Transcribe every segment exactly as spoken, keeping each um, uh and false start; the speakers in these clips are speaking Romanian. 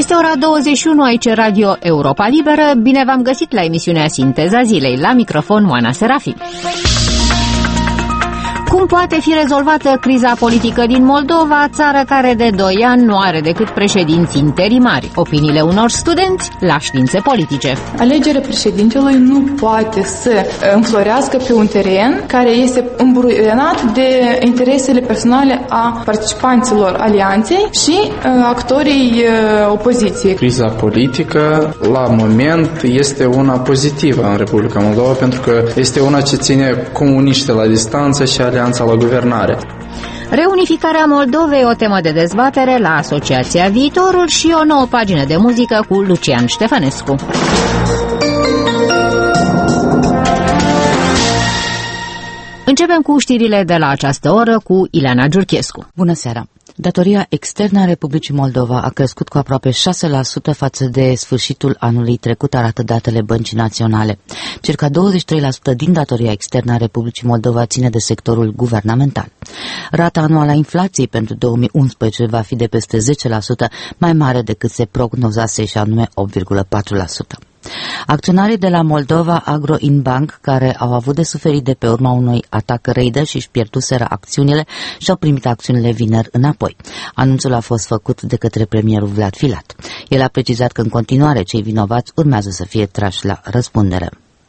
Este ora douăzeci și unu, aici Radio Europa Liberă. Bine v-am găsit la emisiunea Sinteza Zilei. La microfon, Moana Serafim. Cum poate fi rezolvată criza politică din Moldova, țară care de doi ani nu are decât președinți interimari? Opiniile unor studenți la științe politice. Alegerea președintelui nu poate să înflorească pe un teren care este îmburuienat de interesele personale a participanților alianței și actorii opoziției. Criza politică, la moment, este una pozitivă în Republica Moldova, pentru că este una ce ține comuniști la distanță și alianța la guvernare. Reunificarea Moldovei, o temă de dezbatere la Asociația Viitorul și o nouă pagină de muzică cu Lucian Ștefănescu. Începem cu știrile de la această oră cu Ileana Giurchescu. Bună seara! Datoria externă a Republicii Moldova a crescut cu aproape șase la sută față de sfârșitul anului trecut, arată datele Băncii Naționale. Circa douăzeci și trei la sută din datoria externă a Republicii Moldova ține de sectorul guvernamental. Rata anuală a inflației pentru două mii unsprezece va fi de peste zece la sută, mai mare decât se prognozase, și anume opt virgulă patru la sută. Acționarii de la Moldova Agro Inbank, care au avut de suferit de pe urma unui atac raider și își pierduseră acțiunile, și-au primit acțiunile vineri înapoi. Anunțul a fost făcut de către premierul Vlad Filat. El a precizat că în continuare cei vinovați urmează să fie trași la răspundere.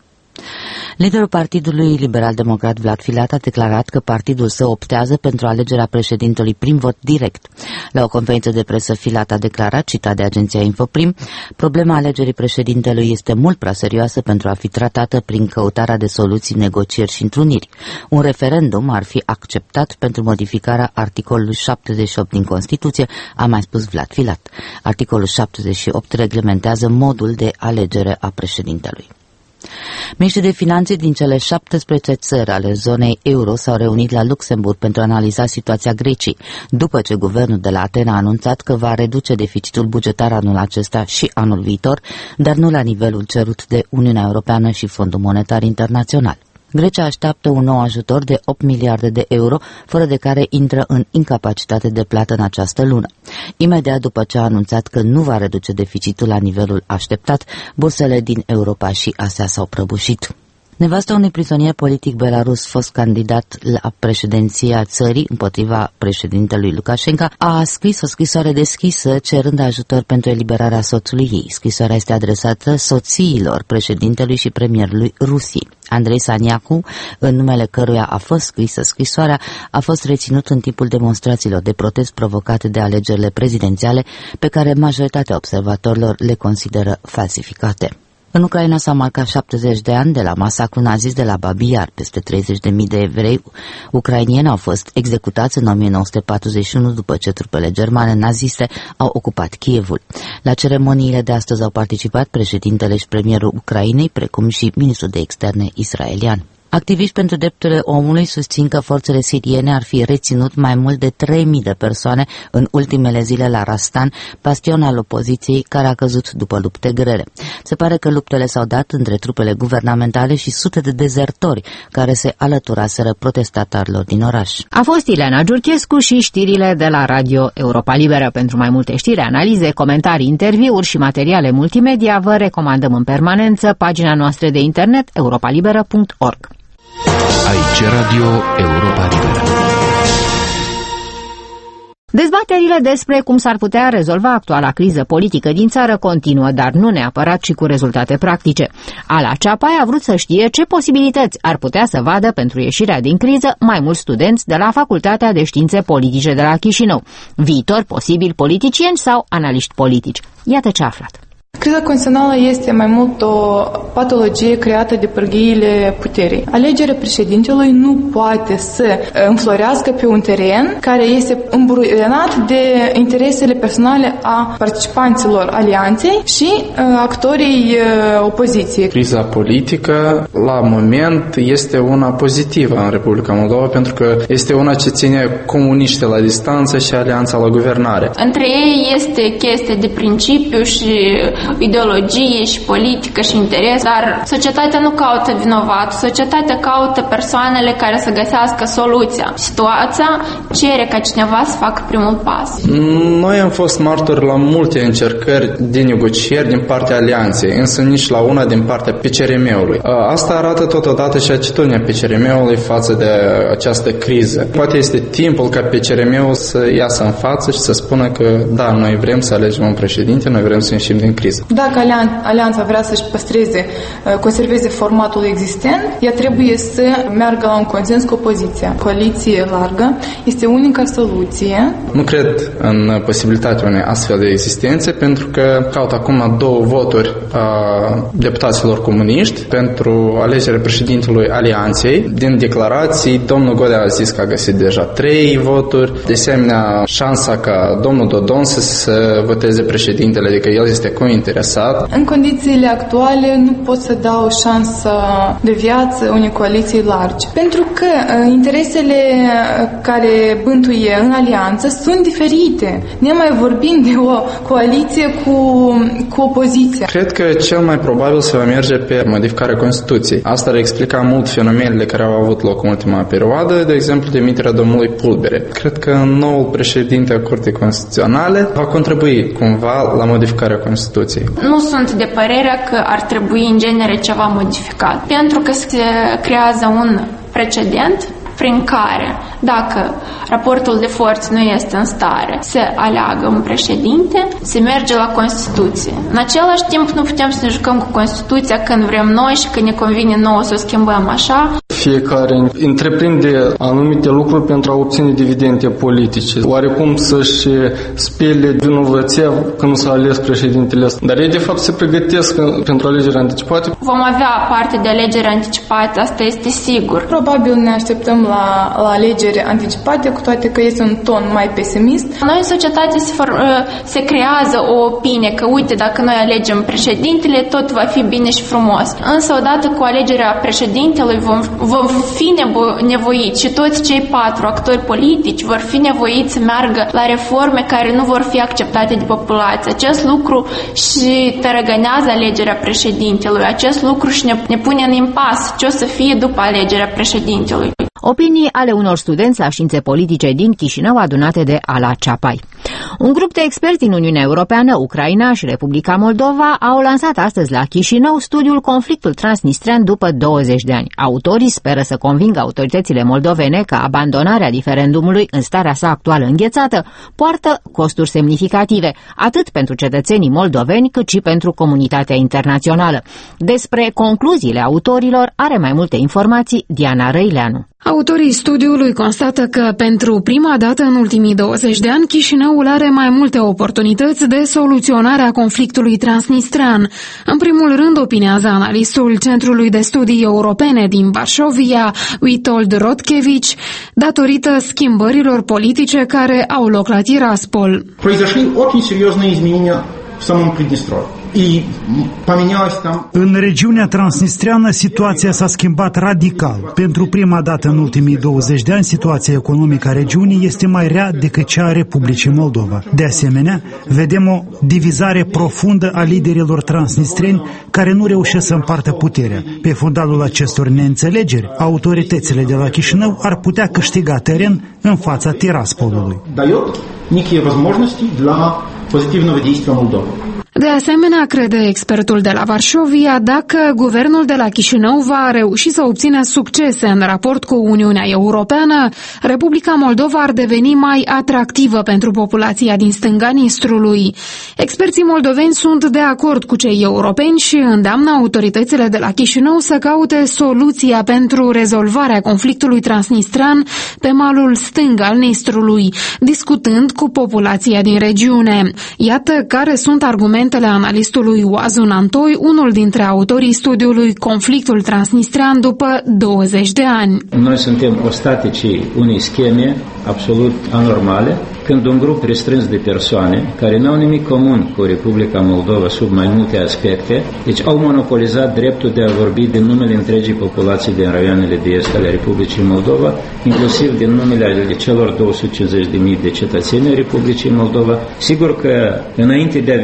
Liderul Partidului Liberal-Democrat Vlad Filat a declarat că partidul său optează pentru alegerea președintelui prin vot direct. La o conferință de presă, Filat a declarat, citat de agenția Infoprim, problema alegerii președintelui este mult prea serioasă pentru a fi tratată prin căutarea de soluții, negocieri și întruniri. Un referendum ar fi acceptat pentru modificarea articolului șaptezeci și opt din Constituție, a mai spus Vlad Filat. Articolul șaptezeci și opt reglementează modul de alegere a președintelui. Miniștrii de finanțe din cele șaptesprezece țări ale zonei euro s-au reunit la Luxemburg pentru a analiza situația Greciei, după ce guvernul de la Atena a anunțat că va reduce deficitul bugetar anul acesta și anul viitor, dar nu la nivelul cerut de Uniunea Europeană și Fondul Monetar Internațional. Grecia așteaptă un nou ajutor de opt miliarde de euro, fără de care intră în incapacitate de plată în această lună. Imediat după ce a anunțat că nu va reduce deficitul la nivelul așteptat, bursele din Europa și Asia s-au prăbușit. Nevasta unui prizonier politic belarus, fost candidat la președinția țării împotriva președintelui Lukashenko, a scris o scrisoare deschisă cerând ajutor pentru eliberarea soțului ei. Scrisoarea este adresată soțiilor președintelui și premierului Rusiei. Andrei Saniacu, în numele căruia a fost scrisă scrisoarea, a fost reținut în timpul demonstrațiilor de protest provocate de alegerile prezidențiale, pe care majoritatea observatorilor le consideră falsificate. În Ucraina s-au marcat șaptezeci de ani de la masacrul nazist de la Babi Yar. Peste treizeci de mii de evrei ucrainieni au fost executați în o mie nouă sute patruzeci și unu după ce trupele germane naziste au ocupat Kievul. La ceremoniile de astăzi au participat președintele și premierul Ucrainei, precum și ministrul de externe israelian. Activiști pentru drepturile omului susțin că forțele siriene ar fi reținut mai mult de trei mii de persoane în ultimele zile la Rastan, bastion al opoziției care a căzut după lupte grele. Se pare că luptele s-au dat între trupele guvernamentale și sute de dezertori care se alăturaseră protestatarilor din oraș. A fost Ileana Giurchescu și știrile de la Radio Europa Liberă. Pentru mai multe știri, analize, comentarii, interviuri și materiale multimedia, vă recomandăm în permanență pagina noastră de internet europa liberă punct org. Aici Radio Europa Liberă. Dezbaterile despre cum s-ar putea rezolva actuala criză politică din țară continuă, dar nu neapărat și cu rezultate practice. Ala Ceapai a vrut să știe ce posibilități ar putea să vadă pentru ieșirea din criză mai mulți studenți de la Facultatea de Științe Politice de la Chișinău, viitori posibili politicieni sau analiști politici. Iată ce a aflat. Criza constituțională este mai mult o patologie creată de pârghiile puterii. Alegerea președintelui nu poate să înflorească pe un teren care este îmburuienat de interesele personale a participanților alianței și actorii opoziției. Criza politică, la moment, este una pozitivă în Republica Moldova, pentru că este una ce ține comuniști la distanță și alianța la guvernare. Între ei este chestie de principiu și ideologie și politică și interes, dar societatea nu caută vinovat, societatea caută persoanele care să găsească soluția. Situația cere ca cineva să facă primul pas. Noi am fost martori la multe încercări de negocieri din partea alianței, însă nici la una din partea P C R M-ului. Asta arată totodată și atitudinea P C R M-ului față de această criză. Poate este timpul ca P C R M-ul să iasă în față și să spună că da, noi vrem să alegem un președinte, noi vrem să ieșim din criză. Dacă alianța vrea să-și păstreze, conserveze formatul existent, ea trebuie să meargă la un consens cu opoziția. Coaliție largă este unica soluție. Nu cred în posibilitatea unei astfel de existențe, pentru că caut acum două voturi a deputaților comuniști pentru alegerea președintelui alianței. Din declarații, domnul Godea a zis că a găsit deja trei voturi. De asemenea, șansa ca domnul Dodon să se voteze președintele, adică el este cointeresat. În condițiile actuale nu pot să dau o șansă de viață unei coaliții largi. Pentru că interesele care bântuie în alianță sunt diferite. Ne mai vorbim de o coaliție cu, cu opoziția. Cred că cel mai probabil se va merge pe modificarea Constituției. Asta ar explica mult fenomenele care au avut loc în ultima perioadă, de exemplu demiterea domnului Pulbere. Cred că noul președinte al Curții Constituționale va contribui cumva la modificarea Constituției. Nu sunt de părerea că ar trebui în genere ceva modificat, pentru că se creează un precedent prin care, dacă raportul de forțe nu este în stare să aleagă un președinte, se merge la Constituție. În același timp, nu putem să ne jucăm cu Constituția când vrem noi și când ne convine nouă să o schimbăm așa. Fiecare întreprinde anumite lucruri pentru a obține dividende politice. Oarecum să-și spele vinovăția când nu s-a ales președintele ăsta. Dar ei, de fapt, se pregătesc pentru alegeri anticipate. Vom avea parte de alegeri anticipate, asta este sigur. Probabil ne așteptăm la, la alegeri anticipate, cu toate că este un ton mai pesimist. Noi în societate se, for, se creează o opinie că, uite, dacă noi alegem președintele, tot va fi bine și frumos. Însă, odată cu alegerea președintelui, vom, vom fi nevoiți și toți cei patru actori politici vor fi nevoiți să meargă la reforme care nu vor fi acceptate de populație. Acest lucru și tărăgănează alegerea președintelui. Acest lucru și ne, ne pune în impas ce o să fie după alegerea președintelui. Opinii ale unor studenți la științe politice din Chișinău adunate de Ala Ceapai. Un grup de experți din Uniunea Europeană, Ucraina și Republica Moldova au lansat astăzi la Chișinău studiul Conflictul Transnistrean după douăzeci de ani. Autorii speră să convingă autoritățile moldovene că abandonarea referendumului în starea sa actuală înghețată poartă costuri semnificative, atât pentru cetățenii moldoveni cât și pentru comunitatea internațională. Despre concluziile autorilor are mai multe informații Diana Răileanu. Autorii studiului constată că pentru prima dată în ultimii douăzeci de ani Chișinăul are mai multe oportunități de soluționare a conflictului transnistrean. În primul rând, opinează analistul Centrului de Studii Europene din Varșovia, Witold Rodkevici, datorită schimbărilor politice care au loc la Tiraspol. Произошли очень серьезные изменения в самом Приднестровье. În regiunea transnistreană situația s-a schimbat radical. Pentru prima dată în ultimii douăzeci de ani, situația economică a regiunii este mai rea decât cea a Republicii Moldova. De asemenea, vedem o divizare profundă a liderilor transnistreni care nu reușesc să împartă puterea. Pe fundalul acestor neînțelegeri, autoritățile de la Chișinău ar putea câștiga teren în fața Tiraspolului. Дает некие возможности для позитивного действия Молдовы. De asemenea, crede expertul de la Varșovia, dacă guvernul de la Chișinău va reuși să obțină succese în raport cu Uniunea Europeană, Republica Moldova ar deveni mai atractivă pentru populația din stânga Nistrului. Experții moldoveni sunt de acord cu cei europeni și îndeamnă autoritățile de la Chișinău să caute soluția pentru rezolvarea conflictului transnistrean pe malul stâng al Nistrului, discutând cu populația din regiune. Iată care sunt argumentele analistului Oazun Antoi, unul dintre autorii studiului Conflictul Transnistrean după douăzeci de ani. Noi suntem ostaticii unei scheme absolut anormale, când un grup restrâns de persoane care nu au nimic comun cu Republica Moldova sub mai multe aspecte, deci au monopolizat dreptul de a vorbi din numele întregii populații din raioanele de est ale Republicii Moldova, inclusiv din numele celor două sute cincizeci de mii de cetățeni ai Republicii Moldova. Sigur că înainte de a veni pe mal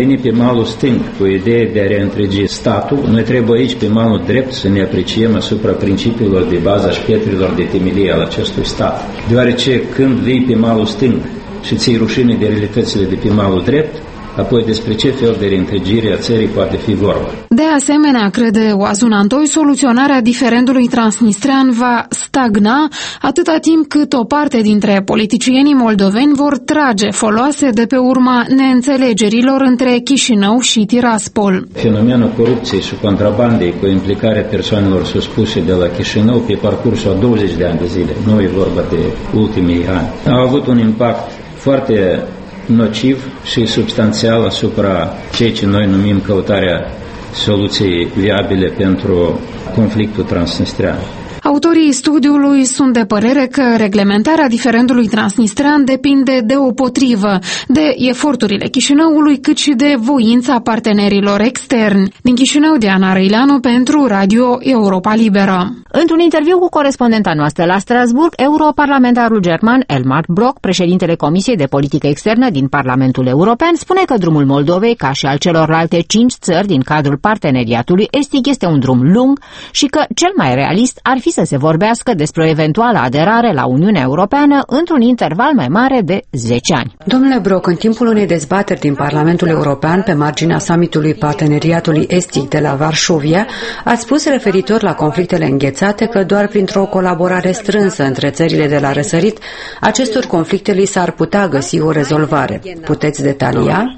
malul stâng cu ideea de a reîntregi statul, noi trebuie aici pe malul drept să ne apreciem asupra principiilor de bază și pietrelor de temelie al acestui stat. Deoarece când vii pe malul stâng și ții rușine de realitățile de pe malul drept, apoi despre ce fel de reîntregire a țării poate fi vorba. De asemenea, crede Oazun Antoi, soluționarea diferendului transnistrean va stagna atâta timp cât o parte dintre politicienii moldoveni vor trage foloase de pe urma neînțelegerilor între Chișinău și Tiraspol. Fenomenul corupției și contrabandei cu implicarea persoanelor suspuse de la Chișinău pe parcursul a douăzeci de ani de zile, nu e vorba de ultimii ani, a avut un impact foarte nociv și substanțial asupra ceea ce noi numim căutarea soluției viabile pentru conflictul transnistrean. Autorii studiului sunt de părere că reglementarea diferendului transnistrean depinde deopotrivă de eforturile Chișinăului, cât și de voința partenerilor externi. Din Chișinău, Diana Răileanu pentru Radio Europa Liberă. Într-un interviu cu corespondenta noastră la Strasburg, europarlamentarul german Elmar Brok, președintele Comisiei de Politică Externă din Parlamentul European, spune că drumul Moldovei, ca și al celorlalte cinci țări din cadrul parteneriatului estic, este un drum lung și că cel mai realist ar fi să se vorbească despre o eventuală aderare la Uniunea Europeană într-un interval mai mare de zece ani. Domnule Brok, în timpul unei dezbateri din Parlamentul European pe marginea summitului Parteneriatului Estic de la Varșovia, ați spus referitor la conflictele înghețate că doar printr-o colaborare strânsă între țările de la răsărit, acestor conflicte li s-ar putea găsi o rezolvare. Puteți detalia?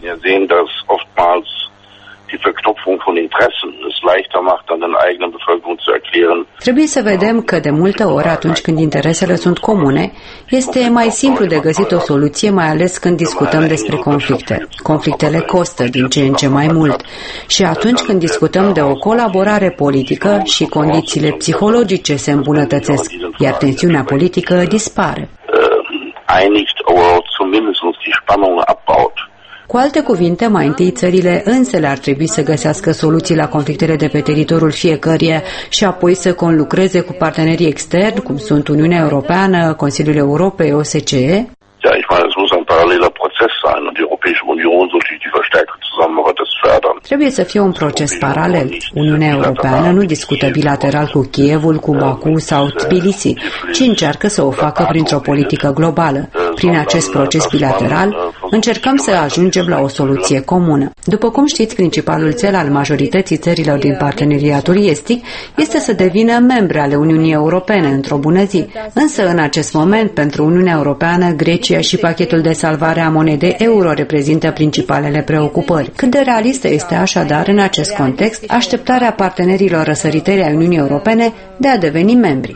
Trebuie să vedem că de multe ori, atunci când interesele sunt comune, este mai simplu de găsit o soluție, mai ales când discutăm despre conflicte. Conflictele costă din ce în ce mai mult și atunci când discutăm de o colaborare politică și condițiile psihologice se îmbunătățesc, iar tensiunea politică dispare. Cu alte cuvinte, mai întâi țările însele ar trebui să găsească soluții la conflictele de pe teritoriul fiecăruia și apoi să conlucreze cu partenerii externi, cum sunt Uniunea Europeană, Consiliul Europei, O S C E? Ja, ich meine, es muss ein paralleler Prozess sein und die Europäische Union sollte die verstärkte Zusammenarbeit das fördern. Trebuie să fie un proces paralel. Uniunea Europeană nu discută bilateral cu Kievul, cu Baku sau Tbilisi, ci încearcă să o facă printr-o politică globală. Prin acest proces bilateral, încercăm să ajungem la o soluție comună. După cum știți, principalul cel al majorității țărilor din parteneriatul estic este să devină membre ale Uniunii Europene într-o bună zi. Însă, în acest moment, pentru Uniunea Europeană, Grecia și pachetul de salvare a monedei euro reprezintă principalele preocupări. Cât de realistă este așadar, în acest context, așteptarea partenerilor răsăriteri ai Uniunii Europene de a deveni membri?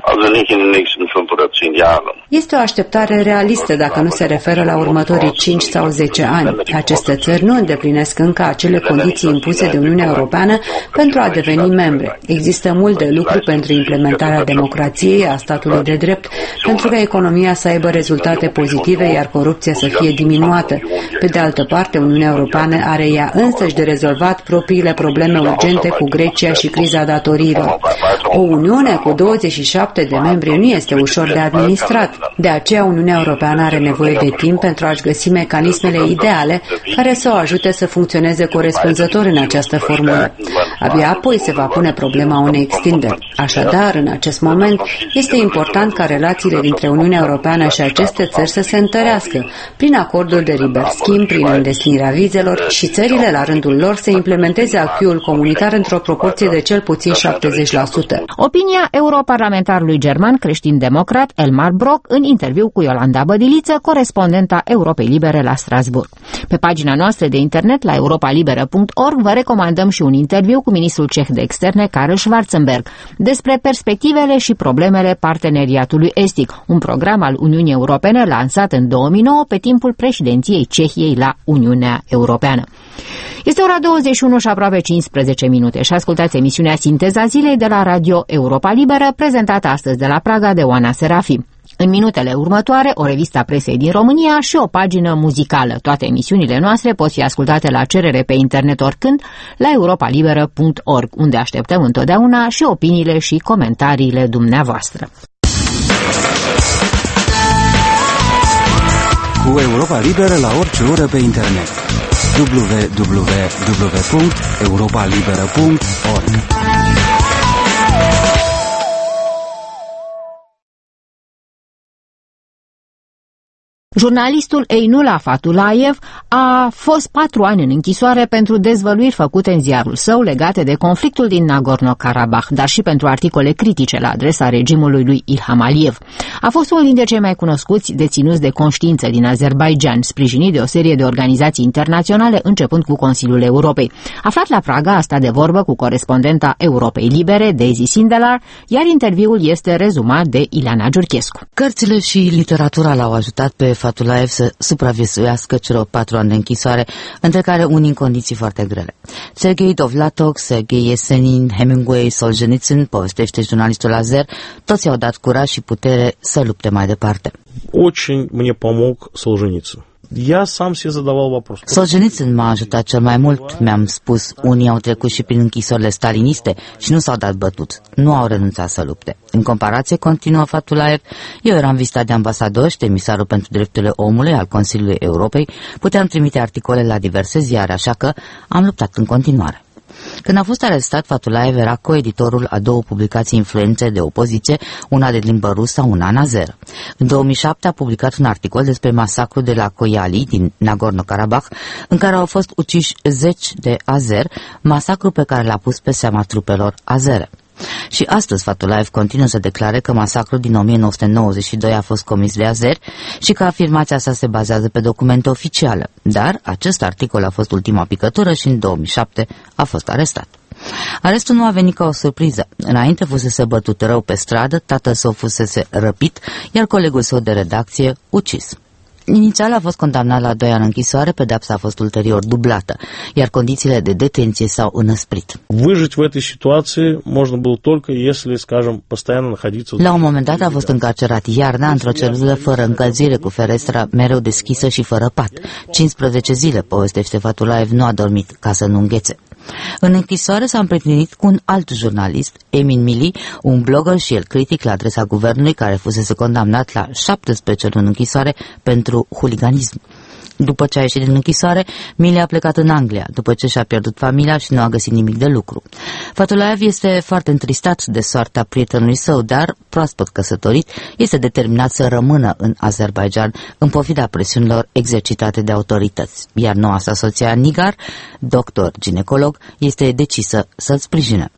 Este o așteptare realistă dacă nu se referă la următorii cinci sau zece ani. Aceste țări nu îndeplinesc încă acele condiții impuse de Uniunea Europeană pentru a deveni membre. Există mult de lucru pentru implementarea democrației, a statului de drept, pentru ca economia să aibă rezultate pozitive, iar corupția să fie diminuată. Pe de altă parte, Uniunea Europeană are ea însăși de rezolvat propriile probleme urgente cu Grecia și criza datoriilor. O Uniune cu douăzeci și șapte de membri nu este ușor de administrat. De aceea, Uniunea Europeană are nevoie de timp pentru a-și găsi mecanismele ideale care să o ajute să funcționeze corespunzător în această formulă. Abia apoi se va pune problema unei extinderi. Așadar, în acest moment, este important ca relațiile dintre Uniunea Europeană și aceste țări să se întărească prin acorduri de liber schimb, prin înlesnirea vizelor și țările la rândul lor să implementeze acquis-ul comunitar într-o proporție de cel puțin șaptezeci la sută. Opinia europarlamentarului german creștin-democrat Elmar Brok în interviu cu Iolanda Bădiliță, corespondenta Europei Libere la Strasburg. Pe pagina noastră de internet la europa liberă punct org vă recomandăm și un interviu cu ministrul ceh de externe Karl Schwarzenberg despre perspectivele și problemele parteneriatului estic, un program al Uniunii Europene lansat în două mii nouă pe timpul președinției Cehiei la Uniunea Europeană. Este ora douăzeci și unu și aproape cincisprezece minute și ascultați emisiunea Sinteza Zilei de la Radio Europa Liberă, prezentată astăzi de la Praga de Oana Serafim. În minutele următoare, o revistă a presei din România și o pagină muzicală. Toate emisiunile noastre pot fi ascultate la cerere pe internet oricând la europa liberă punct org, unde așteptăm întotdeauna și opiniile și comentariile dumneavoastră. cu Europa Liberă la orice oră pe internet. w w w punct europa liberă punct org. Jurnalistul Einula Fatulayev a fost patru ani în închisoare pentru dezvăluiri făcute în ziarul său legate de conflictul din Nagorno-Karabakh, dar și pentru articole critice la adresa regimului lui Ilham Aliyev. A fost unul dintre cei mai cunoscuți deținuți de conștiință din Azerbaidjan, sprijinit de o serie de organizații internaționale, începând cu Consiliul Europei. Aflat la Praga, a stat de vorbă cu corespondenta Europei Libere, Daisy Sindelar, iar interviul este rezumat de Ileana Giurchescu. Cărțile și literatura l-au ajutat pe Fatulayev să supraviețuiască celor patru ani de închisoare, între care unii în condiții foarte grele. Sergei Dovlatok, Sergei Yesenin, Hemingway, Solzhenitsyn, povestește jurnalistul azer, toți au dat curaj și putere să lupte mai departe. Очень мне помог Солженицын. Я сам себе задавал вопрос. Solzhenitsyn m-a ajutat cel mai mult, mi-am spus. Unii au trecut și prin închisorile staliniste și nu s-au dat bătut. Nu au renunțat să lupte. În comparație, continuă Fatulayev, eu eram vizitat de ambasador și de emisarul pentru drepturile omului al Consiliului Europei, puteam trimite articole la diverse ziare, așa că am luptat în continuare. Când a fost arestat, Fatulayev era coeditorul a două publicații influențe de opoziție, una de limbă rusă, una în azeră. În două mii șapte a publicat un articol despre masacrul de la Koyali din Nagorno-Karabakh, în care au fost uciși zeci de azeri, masacru pe care l-a pus pe seama trupelor azere. Și astăzi Fatulayev continuă să declare că masacrul din o mie nouă sute nouăzeci și doi a fost comis de azeri și că afirmația sa se bazează pe documente oficiale. Dar acest articol a fost ultima picătură și în două mii șapte a fost arestat. Arestul nu a venit ca o surpriză. Înainte fusese bătut rău pe stradă, tatăl său fusese răpit, iar colegul său de redacție ucis. Inițial a fost condamnat la doi ani închisoare, pedeapsa a fost ulterior dublată, iar condițiile de detenție s-au înăsprit. Выжить в этой ситуации можно было только если, скажем, постоянно находиться. La un moment dat a fost încarcerat iarna într-o celulă fără încălzire, cu ferestra mereu deschisă și fără pat. cincisprezece zile, povestește Fatulayev, nu a dormit ca să nu înghețe. În închisoare s-a împrietenit cu un alt jurnalist, Emin Mili, un blogger și el critic la adresa guvernului, care fusese condamnat la șaptesprezece luni închisoare pentru huliganism. După ce a ieșit din închisoare, Mili a plecat în Anglia, după ce și-a pierdut familia și nu a găsit nimic de lucru. Fatulayev este foarte întristat de soarta prietenului său, dar, proaspăt căsătorit, este determinat să rămână în Azerbaidjan, în pofida presiunilor exercitate de autorități. Iar noua sa soție Nigar, doctor ginecolog, este decisă să-l sprijine.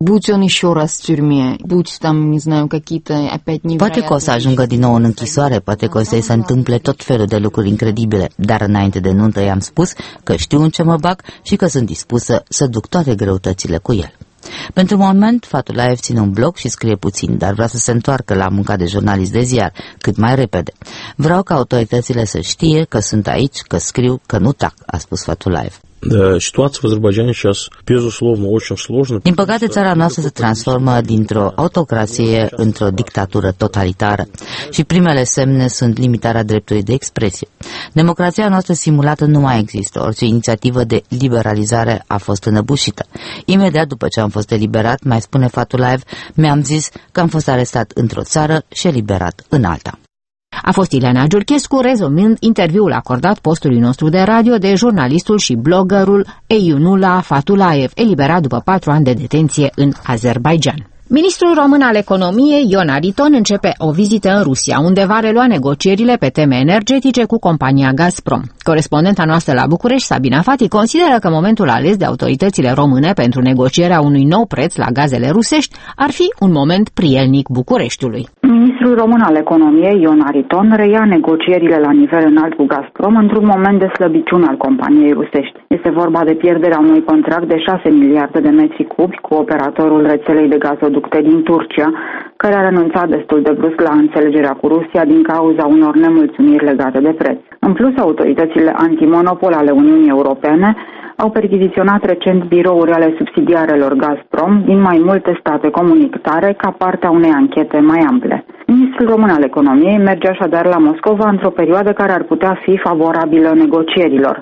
Poate că o să ajungă din nou în închisoare, poate că o să-i se întâmple tot felul de lucruri incredibile, dar înainte de nuntă i-am spus că știu în ce mă bag și că sunt dispusă să duc toate greutățile cu el. Pentru moment, Fatulayev ține un blog și scrie puțin, dar vrea să se întoarcă la munca de jurnalist de ziar cât mai repede. Vreau ca autoritățile să știe că sunt aici, că scriu, că nu tac, a spus Fatulayev. Situația în Azerbaidjan сейчас, безусловно, очень сложно. Din păcate, țara noastră se transformă dintr-o autocrație într-o dictatură totalitară și primele semne sunt limitarea dreptului de expresie. Democrația noastră simulată nu mai există. Orice inițiativă de liberalizare a fost înăbușită. Imediat după ce am fost eliberat, mai spune Fatulayev, mi-am zis că am fost arestat într-o țară și eliberat în alta. A fost Ileana Giurchescu, rezumând interviul acordat postului nostru de radio de jurnalistul și bloggerul Einula Fatulayev, eliberat după patru ani de detenție în Azerbaidjan. Ministrul român al economiei, Ion Ariton, începe o vizită în Rusia, unde va relua negocierile pe teme energetice cu compania Gazprom. Corespondenta noastră la București, Sabina Fati, consideră că momentul ales de autoritățile române pentru negocierea unui nou preț la gazele rusești ar fi un moment prielnic Bucureștiului. Ministrul român al economiei, Ion Ariton, reia negocierile la nivel înalt cu Gazprom într-un moment de slăbiciune al companiei rusești. Este vorba de pierderea unui contract de șase miliarde de metri cubi cu operatorul rețelei de gazoducte din Turcia, care a renunțat destul de brusc la înțelegerea cu Rusia din cauza unor nemulțumiri legate de preț. În plus, autoritățile antimonopol ale Uniunii Europene au perchiziționat recent birouri ale subsidiarelor Gazprom din mai multe state comunitare ca parte a unei anchete mai ample. Ministrul român al economiei merge așadar la Moscova într-o perioadă care ar putea fi favorabilă negocierilor.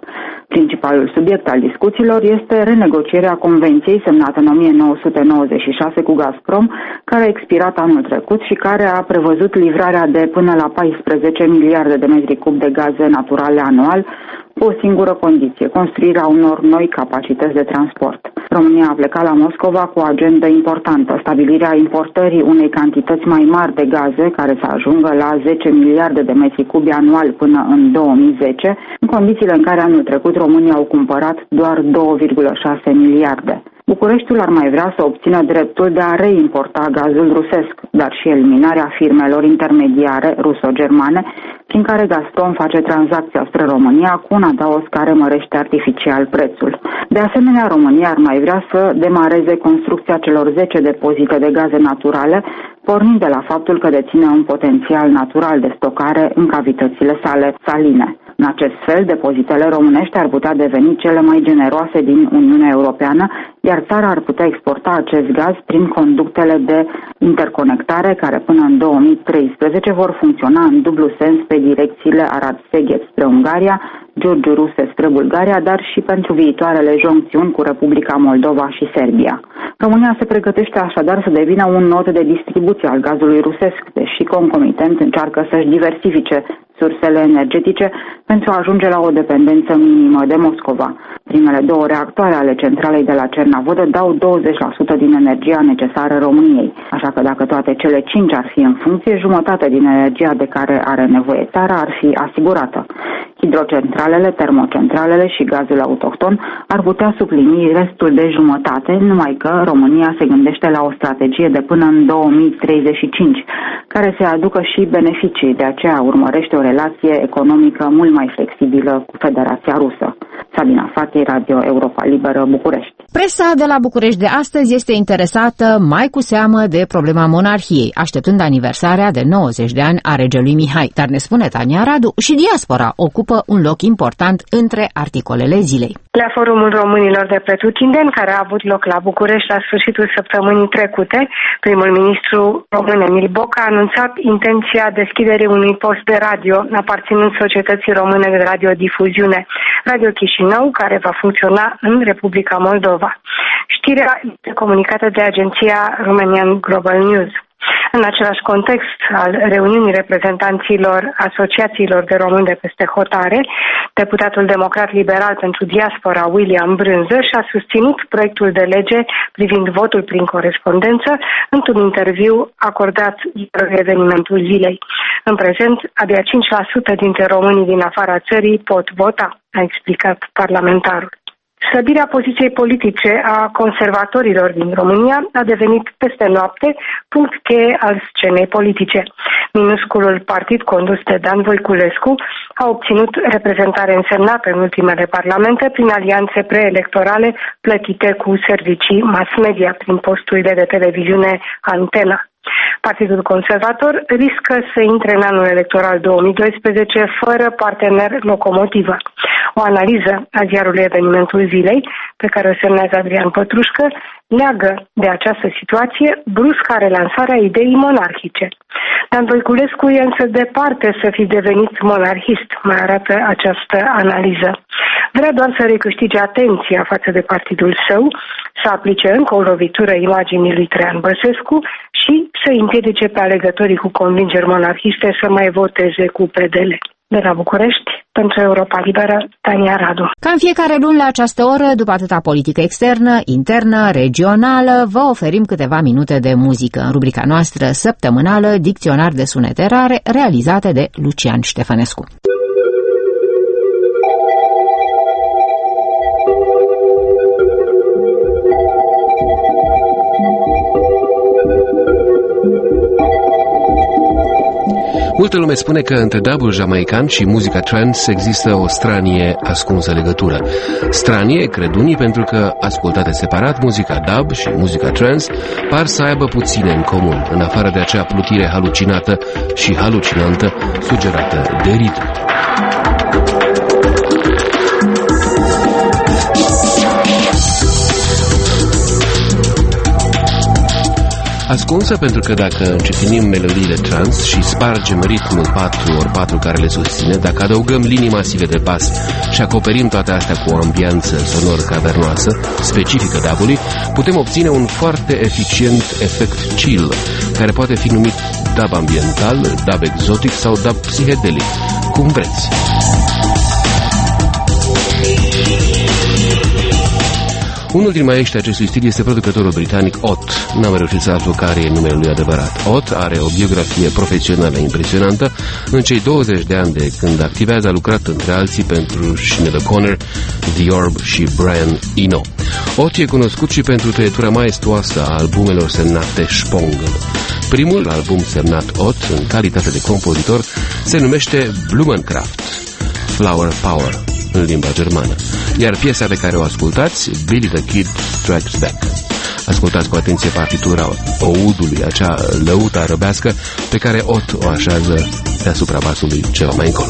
Principalul subiect al discuțiilor este renegocierea convenției semnată în o mie nouă sute nouăzeci și șase cu Gazprom, care a expirat anul trecut și care a prevăzut livrarea de până la paisprezece miliarde de metri cub de gaze naturale anual, cu o singură condiție, construirea unor noi capacități de transport. România a plecat la Moscova cu o agendă importantă, stabilirea importării unei cantități mai mari de gaze, care să ajungă la zece miliarde de metri cubi anual până în două mii zece, în condițiile în care anul trecut România au cumpărat doar două virgulă șase miliarde. Bucureștiul ar mai vrea să obțină dreptul de a reimporta gazul rusesc, dar și eliminarea firmelor intermediare ruso-germane, prin care Gazprom face tranzacția spre România cu un adaos care mărește artificial prețul. De asemenea, România ar mai vrea să demareze construcția celor zece depozite de gaze naturale, pornind de la faptul că deține un potențial natural de stocare în cavitățile sale saline. În acest fel, depozitele românești ar putea deveni cele mai generoase din Uniunea Europeană, iar țara ar putea exporta acest gaz prin conductele de interconectare care până în două mii treisprezece vor funcționa în dublu sens pe direcțiile Arad-Szeged spre Ungaria, Giurgiu-Ruse spre Bulgaria, dar și pentru viitoarele joncțiuni cu Republica Moldova și Serbia. România se pregătește așadar să devină un nod de distribuție al gazului rusesc, deși concomitent încearcă să-și diversifice sursele energetice pentru a ajunge la o dependență minimă de Moscova. Primele două reactoare ale centralei de la Cernavodă dau douăzeci la sută din energia necesară României, așa că dacă toate cele cinci ar fi în funcție, jumătate din energia de care are nevoie țara ar fi asigurată. Hidrocentralele, termocentralele și gazul autohton ar putea suplini restul de jumătate, numai că România se gândește la o strategie de până în două mii treizeci și cinci, care se aducă și beneficii, de aceea urmărește o relație economică mult mai flexibilă cu Federația Rusă. Sabina Fati, Radio Europa Liberă, București. Presa de la București de astăzi este interesată mai cu seamă de problema monarhiei, așteptând aniversarea de nouăzeci de ani a regelui Mihai. Dar ne spune Tania Radu, și diaspora ocupă un loc important între articolele zilei. La Forumul Românilor de Pretutindeni, care a avut loc la București la sfârșitul săptămânii trecute, primul ministru român Emil Boc a anunțat intenția deschiderii unui post de radio aparținând Societății Române de Radiodifuziune, Radio Chișinău, care va funcționa în Republica Moldova. Știrea este comunicată de agenția Romanian Global News. În același context al reuniunii reprezentanților asociațiilor de români de peste hotare, deputatul democrat liberal pentru diaspora William Brânză și-a susținut proiectul de lege privind votul prin corespondență într-un interviu acordat evenimentul zilei. În prezent, abia cinci la sută dintre românii din afara țării pot vota, a explicat parlamentarul. Slăbirea poziției politice a conservatorilor din România a devenit peste noapte punct cheie al scenei politice. Minusculul partid condus de Dan Voiculescu a obținut reprezentare însemnată în ultimele parlamente prin alianțe preelectorale plătite cu servicii mass media prin posturile de televiziune Antena. Partidul Conservator riscă să intre în anul electoral două mii doisprezece fără partener locomotivă. O analiză a ziarului Evenimentul Zilei, pe care o semnează Adrian Pătrușcă, leagă de această situație brusca relansarea ideii monarhice. Dan Voiculescu e însă departe să fi devenit monarhist, mai arată această analiză. Vrea doar să recâștige atenția față de partidul său, să aplice încă o lovitură imaginii lui Traian Băsescu și să împiedice pe alegătorii cu convingeri monarhiste să mai voteze cu P D L. De la București, pentru Europa Liberă, Tania Radu. Ca în fiecare luni la această oră, după atâta politică externă, internă, regională, vă oferim câteva minute de muzică în rubrica noastră săptămânală Dicționar de sunete rare, realizate de Lucian Ștefănescu. Multă lume spune că între dub-ul jamaican și muzica trance există o stranie ascunsă legătură. Stranie, cred unii, pentru că, ascultate separat, muzica dub și muzica trance par să aibă puține în comun, în afară de acea plutire halucinată și halucinantă sugerată de ritm. ascunsă pentru că dacă încetinim melodiile trance și spargem ritmul patru ori patru care le susține, dacă adăugăm linii masive de bas și acoperim toate astea cu o ambianță sonor cavernoasă, specifică dub-ului, putem obține un foarte eficient efect chill, care poate fi numit dub ambiental, dub exotic sau dub psihedelic, cum vreți. Unul din maestrii acestui stil este producătorul britanic Ott. N-am reușit să aflu care e numele lui adevărat. Ott are o biografie profesională impresionantă. În cei douăzeci de ani de când activează a lucrat între alții pentru Sinead O'Connor, The Orb și Brian Eno. Ott e cunoscut și pentru tăietura maestuoasă a albumelor semnate Spongel. Primul album semnat Ott, în calitate de compozitor, se numește Blumenkraft, Flower Power, în limba germană. Iar piesa pe care o ascultați, Billy the Kid Strikes Back. Ascultați cu atenție partitura oudului, acea lăută arăbească pe care Ott o așează deasupra basului ceva mai încolo.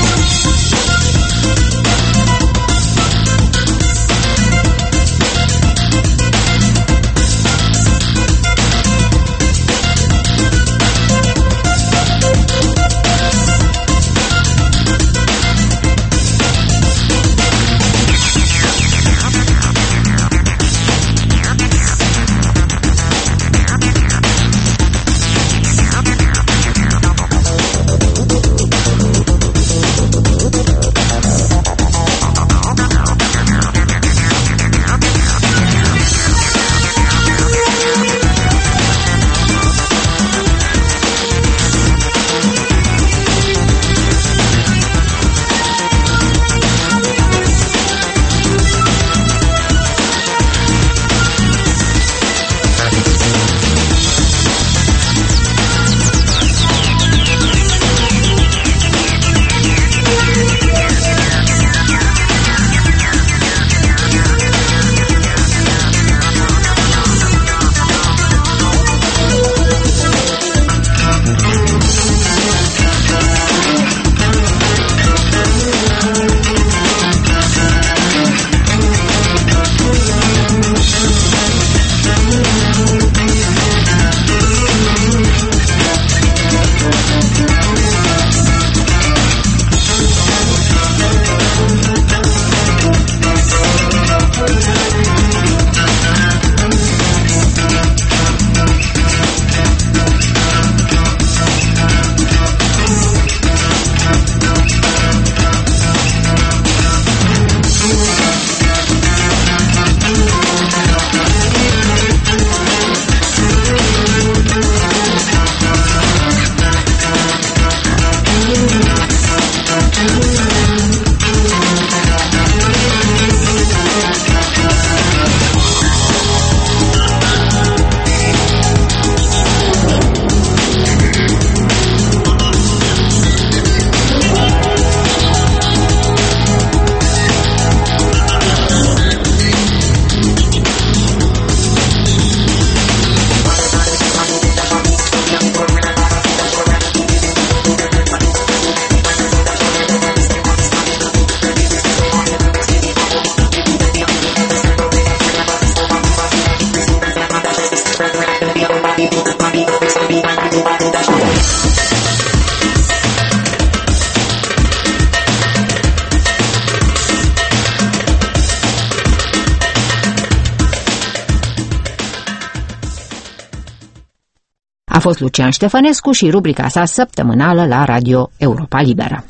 A fost Lucian Ștefănescu și rubrica sa săptămânală la Radio Europa Liberă.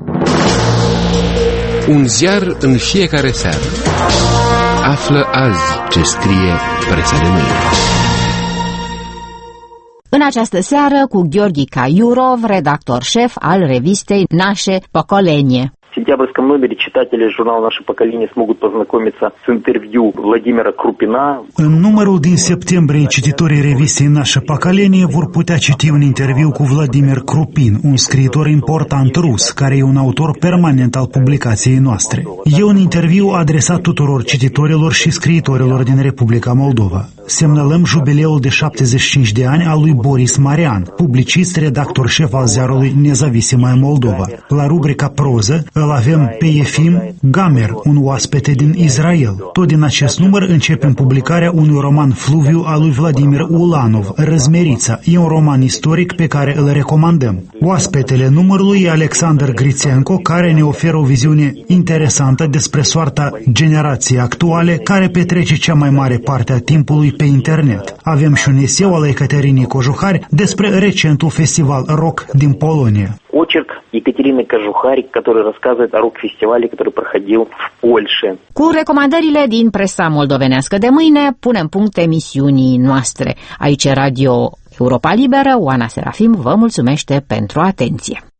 Un ziar în fiecare seară. Află azi ce scrie presa de mâine. În această seară cu Gheorghe Caiurov, redactor șef al revistei Nașe Pocolenie. В сентябрьском номере читатели журнала «Наше поколение» смогут познакомиться с интервью Владимира Крупина. În numărul din septembrie, cititorii revistei Nașe Поколение vor putea citi un interviu cu Vladimir Krupin, un scriitor important rus, care e un autor permanent al publicației noastre. E un interviu adresat tuturor cititorilor și scriitorilor din Republica Moldova. Semnalăm jubileul de șaptezeci și cinci de ani al lui Boris Marian, publicist, redactor șef al ziarului Nezavisima Moldova. La rubrica proză Îl avem pe Efim Gamer, un oaspete din Israel. Tot din acest număr începem publicarea unui roman fluviu al lui Vladimir Ulanov, Răzmerița. E un roman istoric pe care îl recomandăm. Oaspetele numărului e Alexander Gritsenko, care ne oferă o viziune interesantă despre soarta generației actuale, care petrece cea mai mare parte a timpului pe internet. Avem și un eseu al Ecaterinei Cojuhari despre recentul festival rock din Polonia. Очерк Екатерины Кожухари, который рассказывает о рок-фестивале, который проходил в Польше. Cu recomandările din presa moldovenească de mâine, punem punct emisiunii noastre. Aici Radio Europa Liberă, Oana Serafim vă mulțumește pentru atenție.